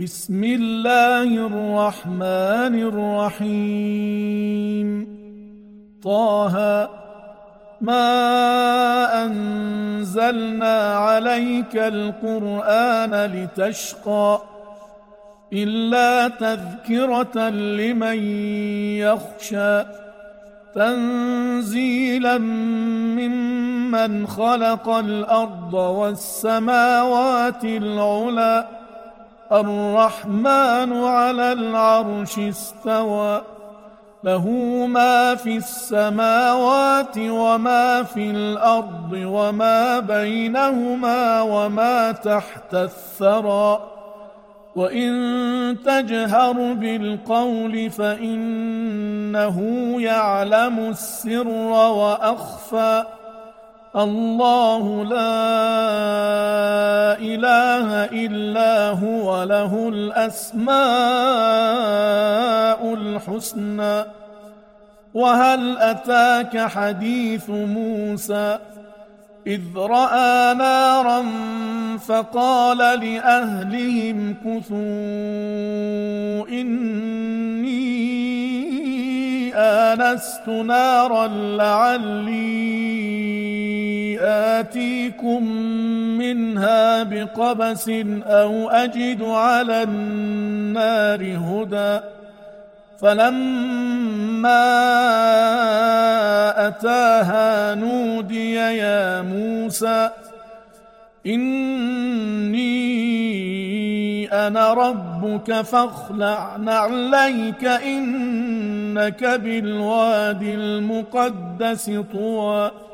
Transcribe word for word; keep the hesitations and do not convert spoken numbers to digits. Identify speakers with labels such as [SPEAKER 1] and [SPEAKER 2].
[SPEAKER 1] بسم الله الرحمن الرحيم. طه ما أنزلنا عليك القرآن لتشقى إلا تذكرة لمن يخشى تنزيلا ممن خلق الأرض والسماوات العلى الرحمن على العرش استوى له ما في السماوات وما في الأرض وما بينهما وما تحت الثرى وإن تجهر بالقول فإنه يعلم السر وأخفى الله لا إله إلا هو له الأسماء الحسنى. وهل أتاك حديث موسى إذ رأى نارا فقال لأهلهم كثوا إني آنست نارا لعلي آتيكم منها بقبس أو أجد على النار هدى. فلما أتاها نودي يا موسى إني أنا ربك فاخلع نعليك إنك بالوادي المقدس طوى.